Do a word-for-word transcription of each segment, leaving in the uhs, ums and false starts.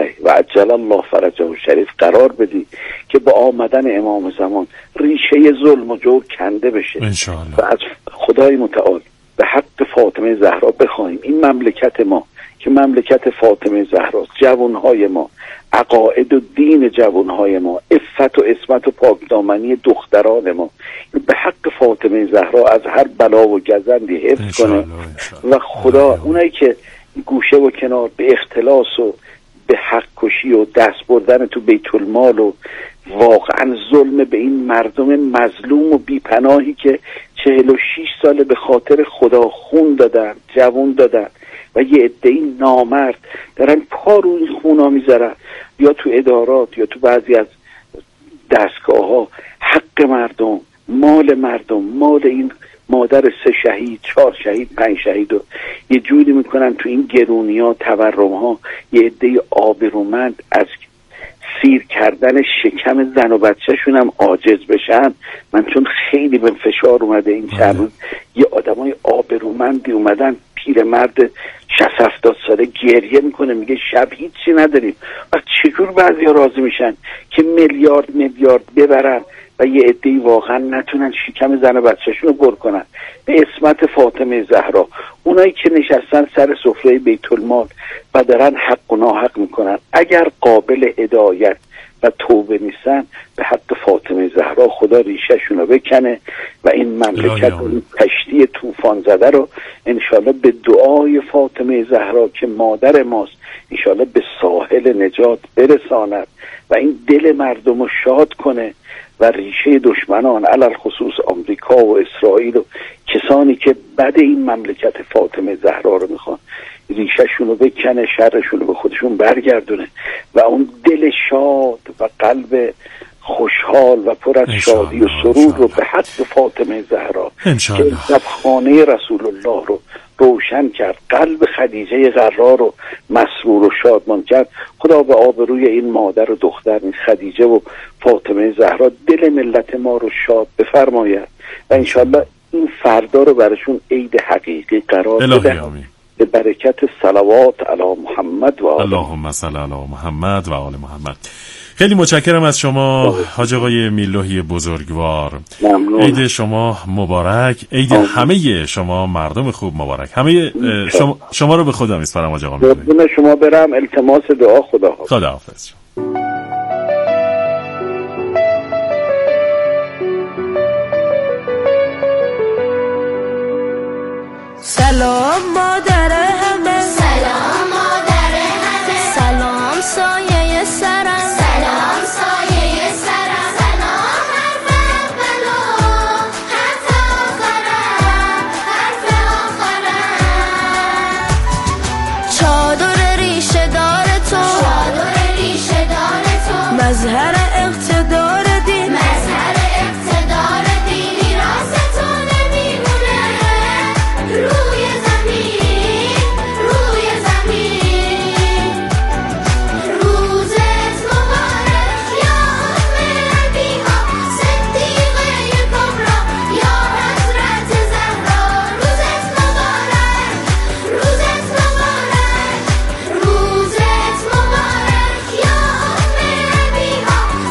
علیه و عجل الله فرجه شریف قرار بدی که با آمدن امام زمان ریشه ظلم و جور کنده بشه انشاءالله. و از خدای متعال به حق فاطمه زهرا بخوایم این مملکت ما که مملکت فاطمه زهراست، جوانهای ما، عقاید و دین جوانهای ما، عفت و عصمت و پاکدامنی دختران ما به حق فاطمه زهرا از هر بلا و گزندی حفظ کنه و خدا اونایی که گوشه و کنار به اختلاس و به حق کشی و دست بردن تو بیت المال و واقعا ظلم به این مردم مظلوم و بیپناهی که چهل و شیش ساله به خاطر خدا خون دادن، جوان دادن و یه عده‌ای نامرد دارن پا روی خونا میذارن یا تو ادارات یا تو بعضی از دستگاه ها حق مردم، مال مردم، مال این مادر سه شهید، چهار شهید، پنج شهید رو یه جوری میکنن تو این گرونی ها، تورم ها یه عده آبرومند از سیر کردن شکم زن و بچه شون هم عاجز بشن. من چون خیلی به فشار اومده این چند روز یه آدمای آبرومندی اومدن، پیرمرد شصت هفتاد ساله گریه میکنه میگه شب هیچی نداریم و چجور بعضی ها راضی میشن که میلیارد میلیارد ببرن و یه عده‌ای واقعا نتونن شکم زن و بچه‌شون رو پر کنن به اسمت فاطمه زهرا. اونایی که نشستن سر سفره بیت المال و دارن حق و ناحق میکنن اگر قابل هدایت و توبه نیستن به حق فاطمه زهرا خدا ریشه‌شون رو بکنه و این مملکت این کشتی طوفان زده رو انشالله به دعای فاطمه زهرا که مادر ماست انشالله به ساحل نجات برساند و این دل مردم رو شاد کنه و ریشه دشمنان علل خصوص آمریکا و اسرائیل و کسانی که بد این مملکت فاطمه زهرا رو میخوان ریشه‌شون رو بکنه، شرشون رو به خودشون برگردونه و اون دل شاد و قلب خوشحال و پر از شادی و سرور رو به حق فاطمه زهرا که شبخانه رسول الله رو روشن کرد، قلب خدیجه غرا رو مسرور و شادمان کرد. خدا به آبروی این مادر و دختر این خدیجه و فاطمه زهرا دل ملت ما رو شاد بفرماید و انشالله این فردا رو برشون عید حقیقی قرار بده به برکت صلوات علی محمد و آل اللهم صل علی محمد و آل محمد. خیلی متشکرم از شما حاج آقای میرلوحی بزرگوار. ممنون. عید شما مبارک، عید همه شما مردم خوب مبارک. همه شما, شما رو به خدا میسپارم حاج آقا میرلوحی. قربون شما برم، التماس دعا خدا حافظ. خدا حافظ. سلام مادر همه، سلام مادر همه، سلام سایه سرم، سلام سایه سرم، سلام حرف اولو حرف آخرم، حرف آخرم. چادر ریشه دار تو، چادر ریشه دار تو، مظهر اقتدار دین، مظهر اقتدار دین، میراث تو نمیمونه روی زمین، روی زمین. روزت مبارک یا ام الانبیا، صدیقه کبرا یا حضرت زهرا. روزت مبارک، روزت مبارک، روزت مبارک یا ام الانبیا،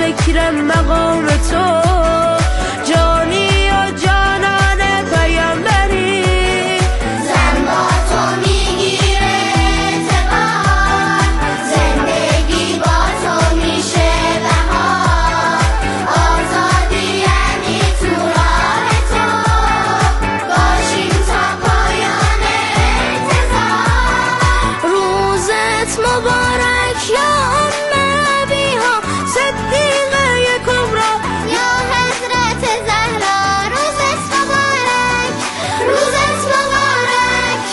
فکر مقام تو، جانی و جانان پیامبری. زن با تو میگیره اعتبار، زندگی با تو میشه بهار، آزادی یعنی تو راه تو، باشیم تا پایان انتظار. روزت مبارک یا ام ابیها صدیقه کبرا، یا حضرت زهرا روزت مبارک، روزت مبارک.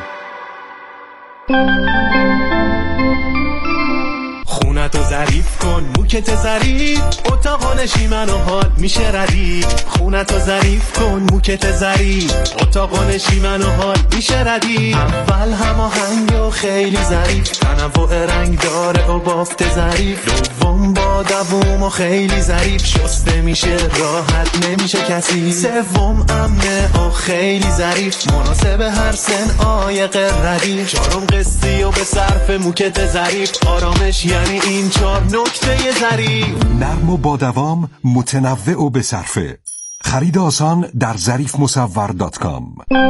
خونتو ظریف کن موکت ظریف، اتاق نشیمن و حال میشه ردیف. خونتو ظریف کن موکت ظریف، اتاق نشیمن و حال میشه ردیف. اول هماهنگ و خیلی ظریف، تنوع رنگ داره و بافت ظریف. دوم با دووم و خیلی ظریف، شسته میشه راحت نمیشه کسی. سوم امنه و خیلی ظریف، مناسب هر سن عایق ردیف. چهارم قصی و به صرف موکت ظریف، آرامش یعنی این چهار نکته ظریف. نرم و با دوام، متنوع و به صرفه. خرید آسان در ظریف مصور دات کام.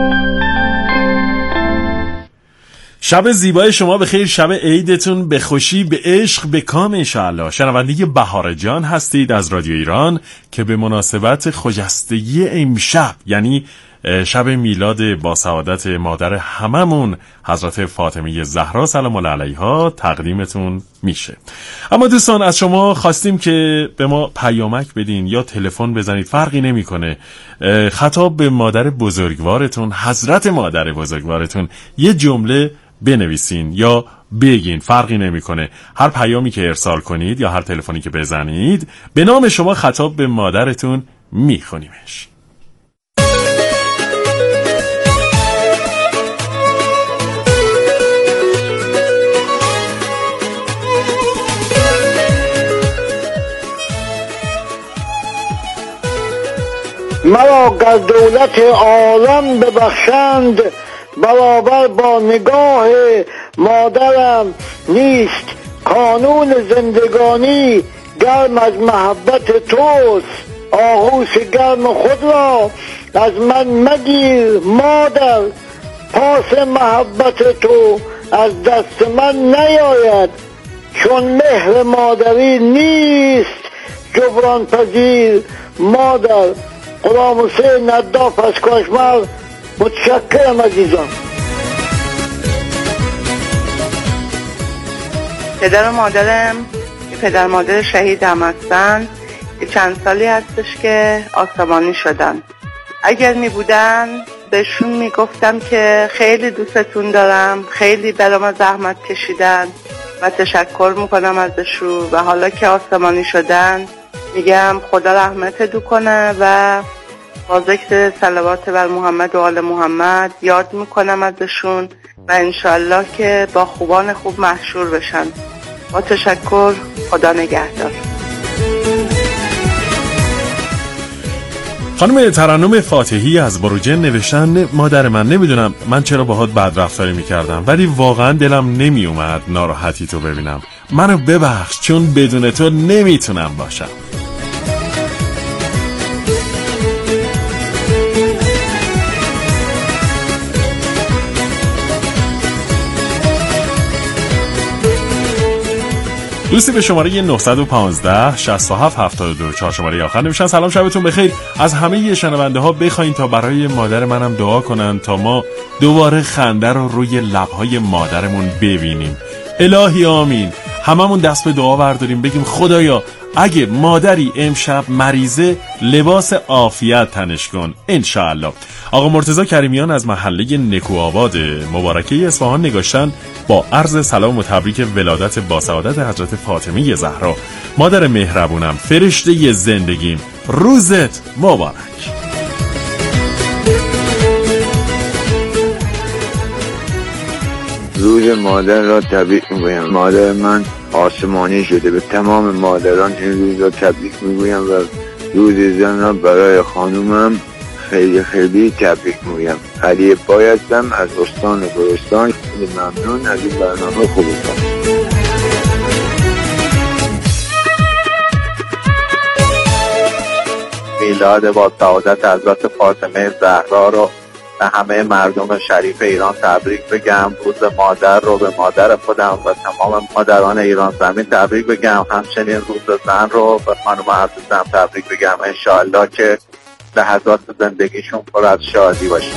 شب زیبای شما بخیر، شب عیدتون به خوشی، به عشق، به کام انشاءالله. شنونده بهار جان هستید از رادیو ایران که به مناسبت خجستگی امشب، یعنی شب میلاد با سعادت مادر هممون حضرت فاطمه زهرا سلام الله علیها تقدیمتون میشه. اما دوستان از شما خواستیم که به ما پیامک بدین یا تلفن بزنید، فرقی نمیکنه. خطاب به مادر بزرگوارتون، حضرت مادر بزرگوارتون یه جمله بنویسین یا بگین، فرقی نمیکنه. هر پیامی که ارسال کنید یا هر تلفنی که بزنید به نام شما خطاب به مادرتون میخونیمش. مرا گر دولت عالم ببخشند، برابر با نگاه مادرم نیست. قانون زندگانی گرم از محبت توست، آغوش گرم خود را از من مگیر مادر. پاس محبت تو از دست من نیاید، چون مهر مادری نیست جبران پذیر مادر. غلام حسین نداف از کاشمر. متشکرم عزیزان. پدر و مادرم که پدر مادر شهیدم هستن، که چند سالی هستش که آسمانی شدن. اگر می بودن بهشون می گفتم که خیلی دوستتون دارم، خیلی برام زحمت کشیدن و تشکر میکنم ازشون، و حالا که آسمانی شدن میگم خدا رحمت کنه و با ذکر صلوات بر محمد و آل محمد یاد میکنم ازشون و انشالله که با خوبان خوب محشور بشن. با تشکر، خدا نگهدار. خانم ترنم فاتحی از بروجن نوشتن مادر من، نمیدونم من چرا باهات بد رفتاری میکردم، ولی واقعا دلم نمی اومد ناراحتی تو ببینم. منو ببخش، چون بدون تو نمیتونم باشم. دوستی به شماره نه یک پنج شصت و هفت هفتاد و دو چهار شماره آخر نوشتن سلام شبتون بخیر. از همه شنونده ها بخواین تا برای مادر منم دعا کنن تا ما دوباره خنده رو روی لبهای مادرمون ببینیم. الهی آمین. هممون دست به دعا برداریم، بگیم خدایا اگه مادری امشب مریضه لباس عافیت تنش کن انشاءالله. آقا مرتضی کریمیان از محله نکوآباد مبارکه اصفهان نگاشتن با عرض سلام و تبریک ولادت با سعادت حضرت فاطمه زهرا مادر مهربونم، فرشته زندگیم، روزت مبارک. روز مادر را تبریک میگویم. مادر من آسمانی شده. به تمام مادران این روز را تبریک میگویم و روز زن را برای خانومم خیلی خیلی تبریک میگویم. علی پای هستم از استان گلستان. ممنون از این برنامه خوبتان. میلاد با سعادت حضرت فاطمه زهرا رو به همه مردم شریف ایران تبریک بگم. روز مادر رو به مادر خودم و تمام مادران ایران زمین تبریک بگم. همچنین روز زن رو به خانم عزیزم تبریک بگم. انشاءالله که لحظات زندگیشون پر از شادی باشه.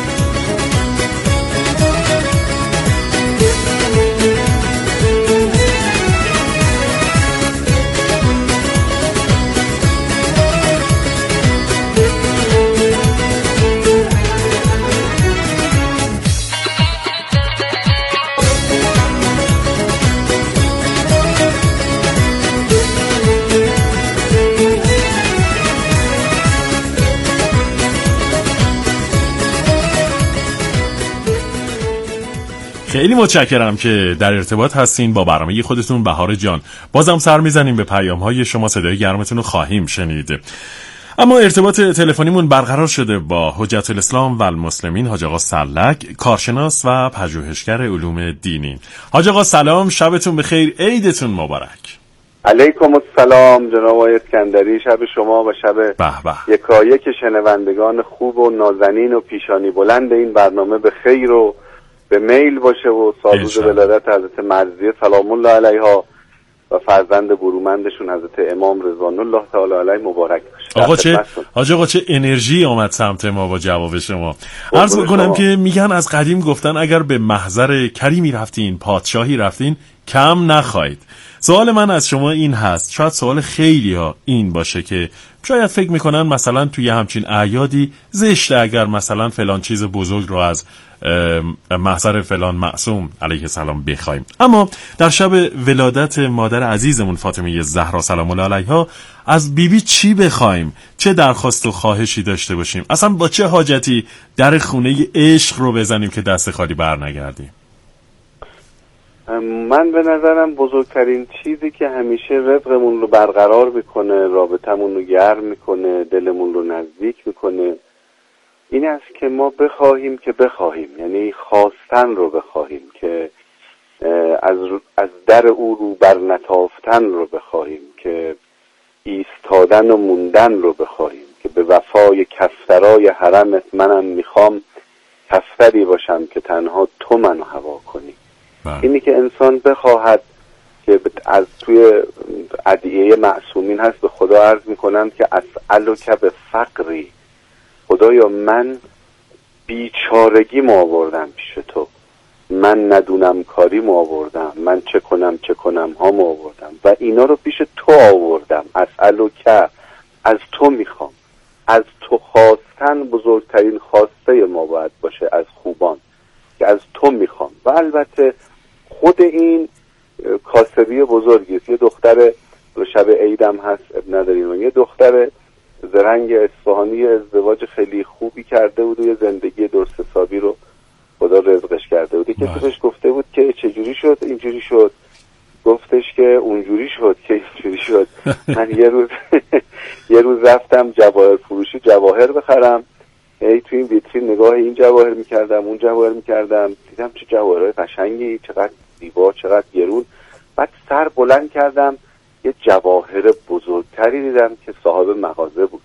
خیلی متشکرم که در ارتباط هستین با برنامه خودتون بهار جان. بازم سر میزنیم به پیام‌های شما، صدای گرمتون رو خواهیم شنید. اما ارتباط تلفنیمون برقرار شده با حجت الاسلام و المسلمین حاج آقا سلک، کارشناس و پژوهشگر علوم دینی. حاج آقا سلام، شبتون بخیر، عیدتون مبارک. علیکم السلام جناب آقای اسکندری، شب شما و شب یکایک شنوندگان خوب و نازنین و پیشانی بلند این برنامه به خیر و به میل باشه و سالروز ولادت حضرت مرضیه سلام الله علیها و فرزند برومندشون حضرت امام رضوان الله تعالی علیه مبارک باشه. آقا چه حاج آقا چه انرژی آمد سمت ما با جواب شما. عرض بکنم که میگن از قدیم گفتن اگر به محضر کریمی رفتین، پادشاهی رفتین، کم نخواید. سوال من از شما این هست، شاید سوال خیلی ها این باشه که شاید فکر میکنن مثلا توی همچین اعیادی زشته اگر مثلا فلان چیز بزرگ رو از محضر فلان معصوم علیه السلام بخوایم. اما در شب ولادت مادر عزیزمون فاطمه زهرا سلام الله علیها از بیبی بی چی بخوایم؟ چه درخواست و خواهشی داشته باشیم؟ اصلا با چه حاجتی در خونه عشق رو بزنیم که دست خالی بر نگردیم؟ من به نظرم بزرگترین چیزی که همیشه رفقمون رو برقرار میکنه، رابطمون رو گرم میکنه، دلمون رو نزدیک میکنه، این است که ما بخواهیم که بخواهیم، یعنی خواستن رو بخواهیم، که از از در او رو بر نتافتن رو بخواهیم، که ایستادن و موندن رو بخواهیم، که به وفای کفترای حرمت منم میخوام کفتری باشم که تنها تو منو هوا کنی. اینی که انسان بخواهد که از توی ادعیه معصومین هست، به خدا عرض میکنم که اسألک به فقری، خدایا من بیچارگی ما آوردم پیش تو، من ندونم کاری ما آوردم، من چه کنم چه کنم ها ما آوردم و اینا رو پیش تو آوردم. اسألک، از تو میخوام. از تو خواستن بزرگترین خواسته ما باید باشه از خوبان، که از تو میخوام. و البته خود این کاسبی بزرگی است. یه دختر شب عیدم هست، اب نداریم، یه دختر زرنگ اصفهانی ازدواج خیلی خوبی کرده بود و یه زندگی درست حسابی رو خدا رزقش کرده بود. که توش گفته بود که چجوری شد اینجوری شد، گفتش که اونجوری شد که اینجوری شد. من یه روز یه روز رفتم جواهر فروشی جواهر بخرم، ای تو این ویترین نگاه این جواهر میکردم اون جواهر میکردم، دیدم چه جواهرهای قشنگی، چقدر زیبا، چقدر گرون. بعد سر بلند کردم، یه جواهر بزرگتری دیدم که صاحب مغازه بود،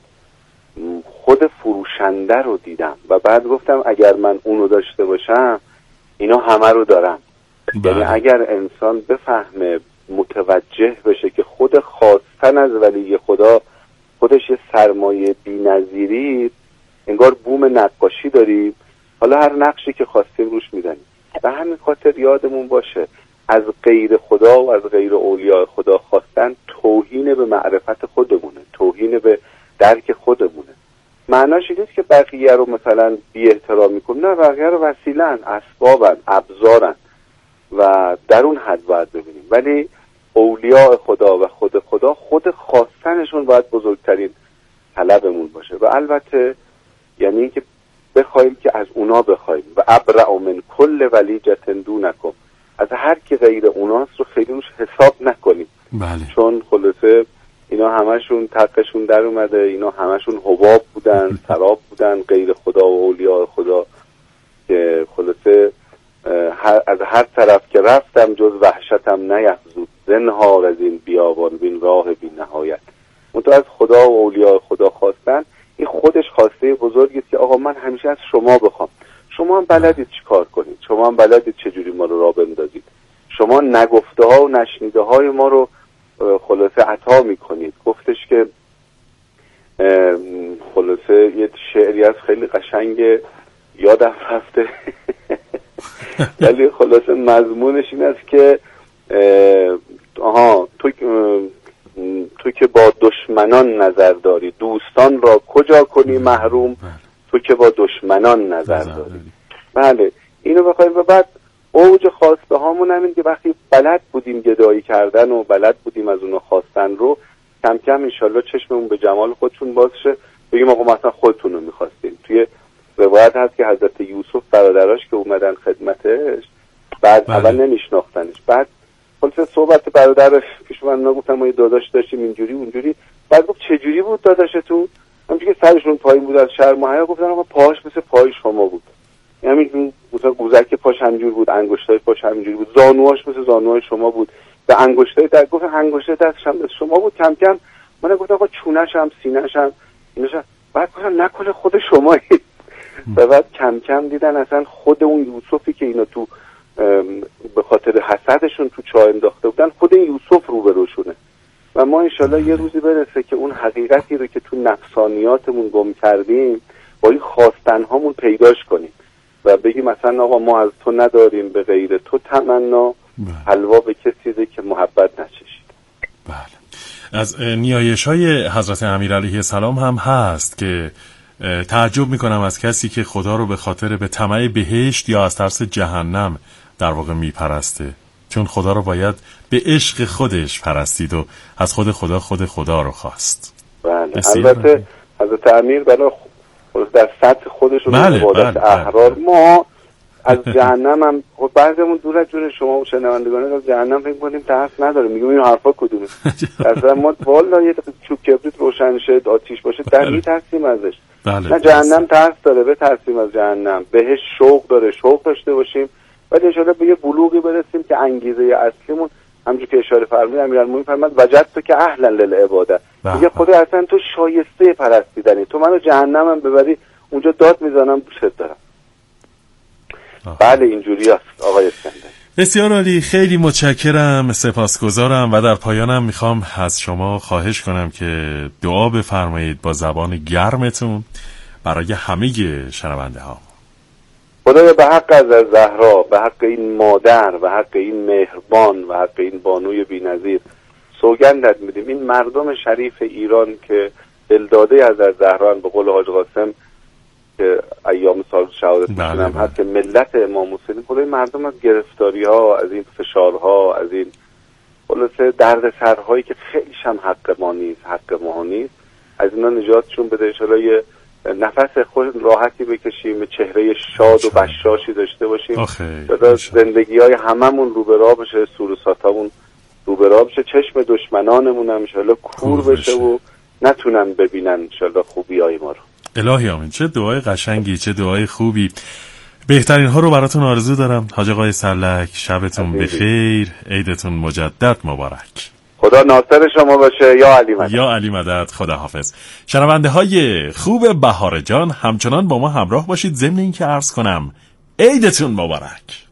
خود فروشنده رو دیدم و بعد گفتم اگر من اونو داشته باشم اینا همه رو دارم. یعنی اگر انسان بفهمه، متوجه بشه که خود خواستن از ولی خدا خودش یه سرمایه بی‌نظیری، انگار بوم نقاشی داریم، حالا هر نقشی که خواستیم روش میزنیم. به همین خاطر یادمون باشه از غیر خدا و از غیر اولیاء خدا خواستن توهین به معرفت خودمونه، توهین به درک خودمونه. معناش این نیست که بقیه رو مثلا بی احترام میکنن، نه، بقیه رو وسیله‌ان، اسبابن، ابزارن و در اون حد باید ببینیم. ولی اولیاء خدا و خود خدا خود خواستنشون باید بزرگترین طلبمون باشه. و البته یعنی اینکه بخوایم که از اونا بخوایم و ابرع من کل ولیجة دونکم، از هر کی غیر اوناست رو خیلی روش حساب نکنیم. بله. چون خلاصه اینا همشون تقشون در اومده، اینا همشون حباب بودن، سراب بودن، غیر خدا و اولیاء خدا، که خلاصه از هر طرف که رفتم جز وحشتم نیفزود، زنهار از این بیابان بین راه بی نهایت. منتها از خدا و اولیاء خدا خواستن، این خودش خواسته بزرگی است که آقا من همیشه از شما بخوام. شما هم بلدید چی کار کنید، شما هم بلدید چجوری ما رو راه بندازید، شما نگفته ها و نشنیده های ما رو خلاصه عطا میکنید. گفتش که خلاصه یه شعری از خیلی قشنگ یادم رفته ولی خلاصه مضمونش این است که آها تو تو که با دشمنان نظر داری دوستان را کجا کنی محروم، تو که با دشمنان نظر داری. بله اینو بخوایم. و بعد اوج خواسته هامون همین که وقتی بلد بودیم گدایی کردن و بلد بودیم از اونو خواستن رو، کم کم انشالله چشممون به جمال خودشون باز شه، بگیم آقا مثلا خودتون رو میخواستیم. توی روایت هست که حضرت یوسف برادراش که اومدن خدمتش، بعد بله. اول نمیشناختنش، بعد خلاصه صحبت برادرش پیش من نگفتم ما یه داداش داشتیم اینجوری اونجوری، بعد گفت چه جوری بود داداشتون؟ همونجوری که سرشون پایین بود از شرم و حیا، گفتن آقا پاهاش مثل پای شما بود، همین مثلا گوزک پاش همینجوری بود، انگشتای پاش همینجوری بود، زانوهاش مثل زانوهای شما بود، به انگشتای دست گفت انگشتای دستش هم مثل شما بود. کم کم من گفتم آقا چونش هم سینه‌ش هم ایناش، بعد گفتم نکنه خود شمایید. و بعد کم کم دیدن اصلا خود اون یوسفی که اینا تو به خاطر حسدشون تو چاه انداخته بودن، خود این یوسف روبروشونه. و ما انشالله یه روزی برسه که اون حقیقتی رو که تو نفسانیاتمون گم کردیم با این خواستنهامون پیداش کنیم و بگیم مثلا آقا ما از تو نداریم به غیر تو تمنا، حلوا به کسی ده که محبت نچشید. بله. از نیایش های حضرت امیر علیه السلام هم هست که تعجب میکنم از کسی که خدا رو به خاطر به طمع بهشت یا از ترس جهنم در واقع میپرسته، چون خدا رو باید به عشق خودش پرستید و از خود خدا خود خدا رو خواست. بله البته حضرت امیر بلا در سطح خودشون عبادت احرار، ما از جهنم هم بعضیمون دور از جون شما و شنوندگان از جهنم فکر کنیم ترس نداره، میگم این حرفا کدومه؟ اصلا ما والا یه چوب کبریت روشن شه آتیش باشه در میترسیم ازش. نه جهنم ترس داره، به ترسیم از جهنم. بهش شوق داره، شوق داشته باشیم، ولی انشاءالله به یه بلوغی برسیم که انگیزه اصلیمون همونجوری که اشاره فرمودید امیرالمومنین فرمود وجدت که اهلا للعباده، میگه خدا اصلا تو شایسته پرستیدنی، تو منو جهنمم ببری اونجا داد میزنم دوست دارم. آه. بله اینجوری است آقای اسکندر. بسیار عالی، خیلی متشکرم، سپاسگزارم و در پایانم میخوام از شما خواهش کنم که دعا بفرمایید با زبان گرمتون برای همه شنونده ها. خدایا به حق از زهرا، به حق این مادر، به حق این مهربان و حق این بانوی بی‌نظیر سوگندت میدیم این مردم شریف ایران که دلداده از زهرا، به قول حاج قاسم که ایام سال شهادت میکنم هست که ملت امام حسین، خدای مردم از گرفتاری ها، از این فشارها، از این خلاصه درد سرهایی که خیلیش هم حق ما نیست، حق ما نیست، از اینا نجاتشون بده. انشالله یه نفس خود راحتی بکشیم، چهره شاد و بشاشی داشته باشیم، زندگی های هممون رو به راه بشه، سوروساتامون رو به راه بشه، چشم دشمنانمون هم انشالله کور بشه و نتونن ببینن انشالله خوبی های ما رو. الهی آمین. چه دعای قشنگی، چه دعای خوبی. بهترین ها رو براتون آرزو دارم. حاج آقای سرلک شبتون بخیر، عیدتون مجدد مبارک. خدا ناصر شما باشه. یا علی مدد. یا علی مدد. خدا حافظ. شنونده های خوب بهار جان همچنان با ما همراه باشید، ضمن این که عرض کنم عیدتون مبارک.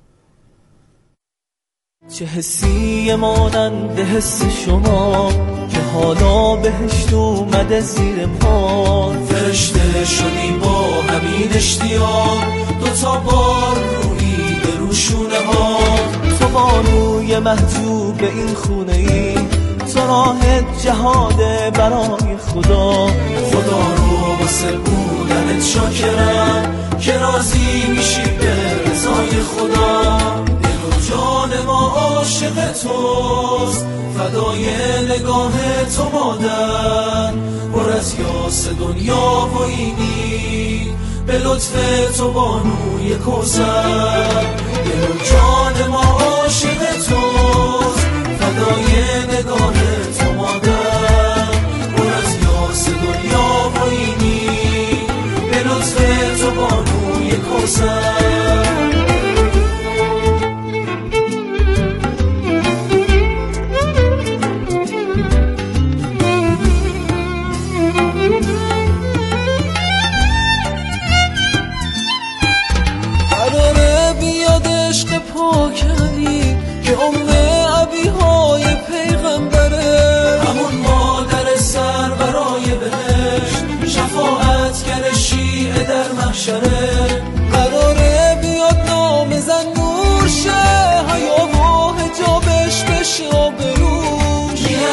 چه حسی مانند حس شما که حالا بهشت اومده زیر پا، فرشته شدی با همین اشتیاق، دوتا بار روی به روشونه ها، تو بانوی محجوب این خونه ای، تو راه جهاده برای خدا، خدا رو واسه بودنت شاکرم که راضی میشی به رضای خدا، جان ما عاشق توست، فدای نگاه تو مادر، پر از یاس دنیا و اینی، به لطف تو بانوی کوثر، دل و جان ما عاشق توست، فدای نگاه تو مادر، پر از یاس دنیا و اینی، به لطف تو بانوی کوثر.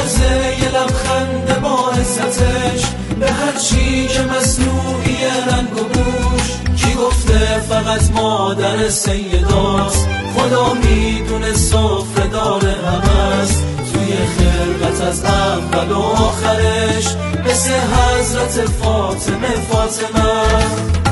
لحظه یه لبخند با عزتش به هر چی که مصنوعی رنگ و بوش. کی گفته فقط مادر سیداست؟ خدا میدونه سفره داره همست توی خلقت از اول و آخرش مثل حضرت فاطمه فاطمه.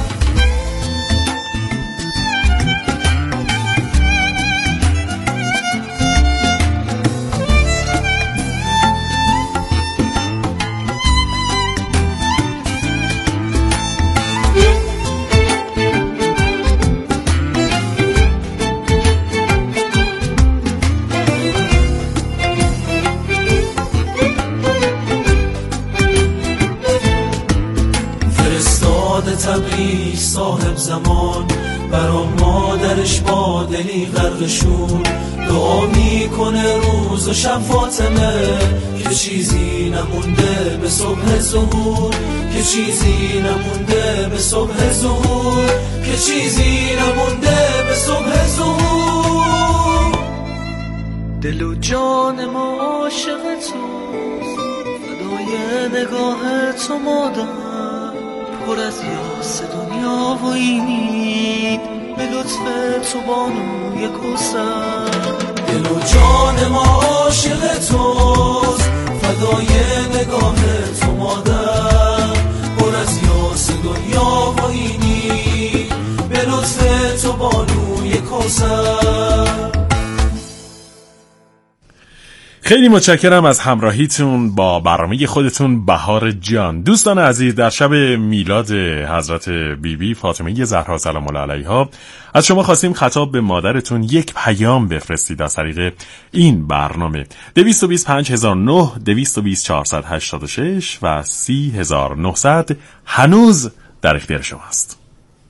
تبریک صاحب زمان برا مادرش با دلی غرقشون دعا میکنه روز و شب فاطمه که چیزی نمونده به صبح ظهور، که چیزی نمونده به صبح ظهور، که چیزی نمونده به صبح ظهور. دل و جان ما عاشق توست، فدای نگاه تو مادر، پر از یاس دنیا و اینید به لطف تو بانوی کوثر. دل و جان ما عاشق توست، فدای نگاه تو مادر، پر از یاس دنیا و اینید به لطف تو بانوی کوثر. خیلی متشکرم از همراهیتون با برنامه خودتون بهار جان. دوستان عزیز، در شب میلاد حضرت بیبی بی فاطمه زهرا سلام الله علیها از شما خواستیم خطاب به مادرتون یک پیام بفرستید از طریق این برنامه. دویست و بیست پنج هزار و نه، دویست و بیست چهارصد و هشتاد و شش و سی هزار و نهصد هنوز در اختیار شماست.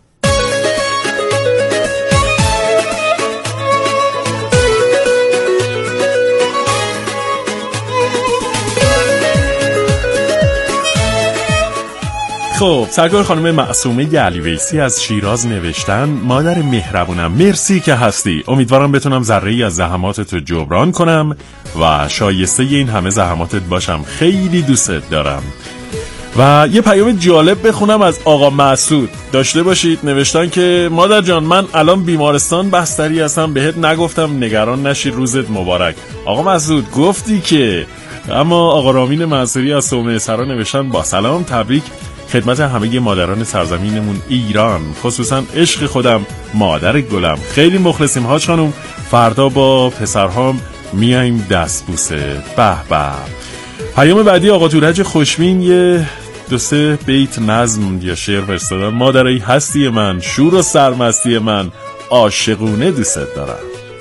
خب، سرکار خانم معصومه علی ویسی از شیراز نوشتن: مادر مهربونم، مرسی که هستی. امیدوارم بتونم ذره‌ای از زحماتت رو جبران کنم و شایسته این همه زحماتت باشم. خیلی دوستت دارم. و یه پیام جالب بخونم از آقا مسعود. داشته باشید. نوشتن که مادر جان، من الان بیمارستان بستری هستم، بهت نگفتم، نگران نشی، روزت مبارک. آقا مسعود گفتی که. اما آقا رامین منصوری از صومعه سرا نوشتن: با سلام، تبریک خدمت همه مادران سرزمینمون ایران، خصوصا عشق خودم مادر گلم. خیلی مخلصیم حاج خانم. فردا با پسرهام میایم دستبوسه. به به. پیام بعدی آقا تورج خوشبین یه دو سه بیت نظم یا شعر فرستادن: مادری هستی من، شور و سرمستی من، عاشقونه دوست دارم.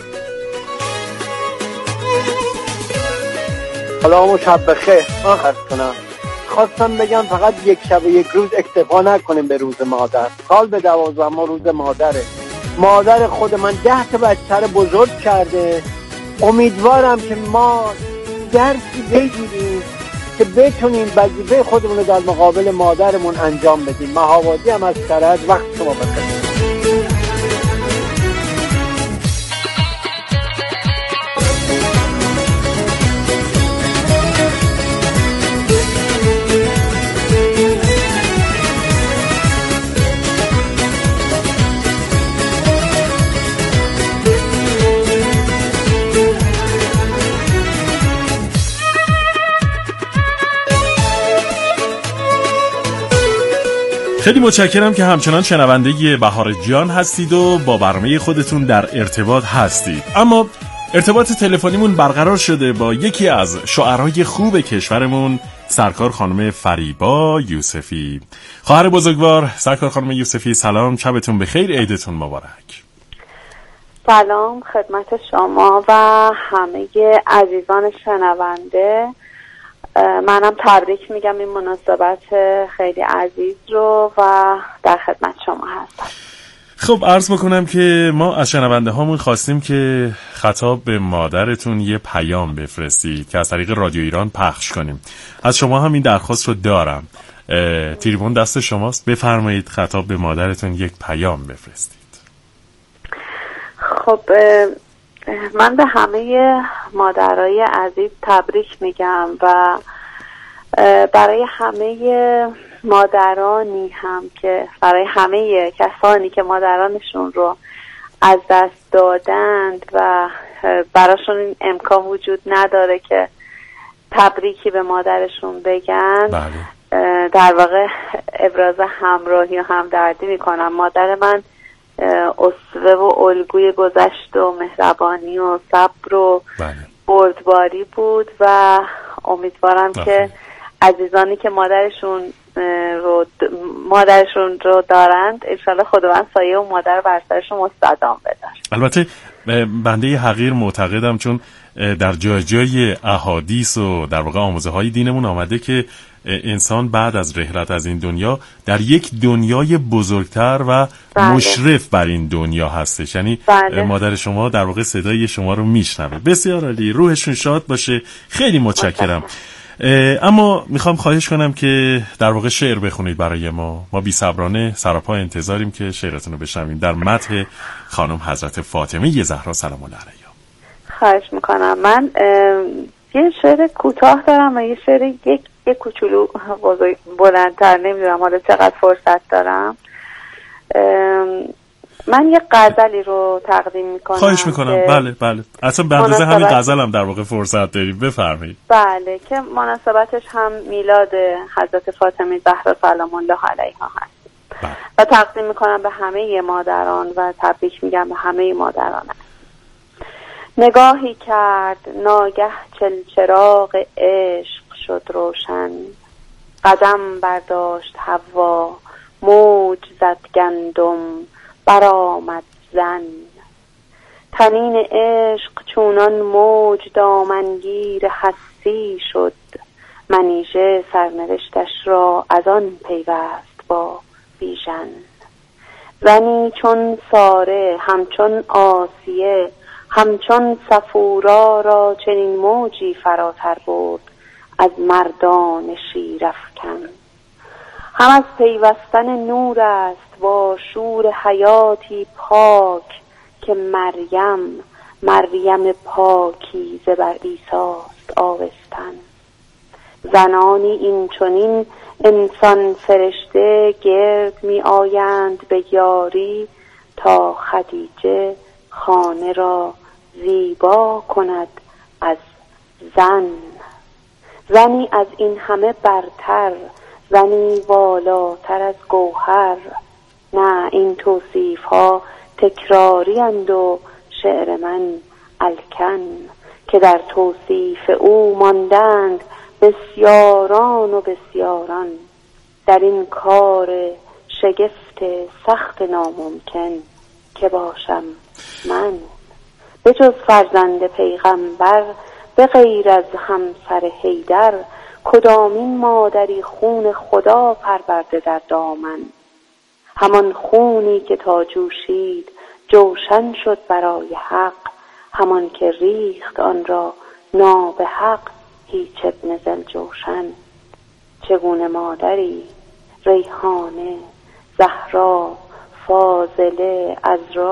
سلام و شب بخیر. آخر کنم خواستم بگم فقط یک شب و یک روز اکتفا نکنیم به روز مادر. سال به دوازده ما روز مادره. مادر خود من ده تا بچه بزرگ کرده. امیدوارم که ما درسی بگیریم که بتونیم وظیفه خودمون رو در مقابل مادرمون انجام بدیم. مهاوادی هم از کرد. وقت شما بخیر. خیلی متشکرم که همچنان شنونده بهار جان هستید و با برنامه خودتون در ارتباط هستید. اما ارتباط تلفنیمون برقرار شده با یکی از شاعرای خوب کشورمون، سرکار خانم فریبا یوسفی. خواهر بزرگوار سرکار خانم یوسفی، سلام، شبتون بخیر، عیدتون مبارک. سلام خدمت شما و همه عزیزان شنونده. منم تبریک میگم این مناسبت خیلی عزیز رو و در خدمت شما هستم. خب عرض بکنم که ما از شنونده هامون خواستیم که خطاب به مادرتون یه پیام بفرستید که از طریق رادیو ایران پخش کنیم. از شما هم این درخواست رو دارم. تریبون دست شماست، بفرمایید خطاب به مادرتون یک پیام بفرستید. خب من به همه مادرای عزیز تبریک میگم و برای همه مادرانی هم که برای همه کسانی که مادرانشون رو از دست دادند و براشون این امکان وجود نداره که تبریکی به مادرشون بگن، بله. در واقع ابراز همراهی و همدردی میکنم. مادر من اسوه و الگوی گذشت و مهربانی و صبر و بله. بردباری بود و امیدوارم بله. که عزیزانی که مادرشون رو مادرشون رو دارند انشالله خداوند سایه و مادر بر سرشون مستدام بدار. البته بنده حقیر معتقدم، چون در جای جای احادیث و در واقع آموزه های دینمون آمده که انسان بعد از رحلت از این دنیا در یک دنیای بزرگتر و بله. مشرف بر این دنیا هستش. یعنی بله. مادر شما در واقع صدای شما رو میشنوه. بسیار عالی، روحشون شاد باشه. خیلی متشکرم. اما میخوام خواهش کنم که در واقع شعر بخونید برای ما. ما بی صبرانه سراپا انتظاریم که شعرتون رو بشنویم در مدح خانم حضرت فاطمه زهرا سلام الله علیها. خواهش میکنم. من یه شعر کوتاه دارم و یه شعر یک یک کوچولو بلندتر، نمیدونم حالا چقدر فرصت دارم. من یه غزلی رو تقدیم میکنم. خواهش میکنم. بله بله، اصلا به اندازه همین غزل هم در واقع فرصت داریم، بفرمایید. بله، که مناسبتش هم میلاد حضرت فاطمه زهرا سلام الله علیها هست. بله. و تقدیم میکنم به همه مادران و تبریک میگم به همه مادران. نگاهی کرد ناگه چلچراغ عشق شد روشن، قدم برداشت حوا موج زد گندم برآمد زن، تنین عشق چونان موج دامنگیر هستی شد، منیژه سرنوشتش را از آن پیوست با بیژن. زنی چون ساره همچون آسیه همچون صفورا را چنین موجی فراتر برد از مردان شیرافکن. هم از پیوستن نور است با شور حیاتی پاک، که مریم مریم پاکیزه بر عیساست آوستن. زنانی این چنین انسان فرشته گرد می آیند به یاری، تا خدیجه خانه را زیبا کند از زن. زنی از این همه برتر، زنی والاتر از گوهر. نه این توصیف ها تکراری اند و شعر من الکن، که در توصیف او ماندند بسیاران و بسیاران. در این کار شگفت سخت ناممکن که باشم من، به جز فرزند پیغمبر به غیر از همسر حیدر، کدامین مادری خون خدا پرورده در دامن. همان خونی که تا جوشید جوشن شد برای حق، همان که ریخت آن را نابحق هیچ ابن ذوالجوشن. چگونه مادری ریحانه زهرا فاضله عذرا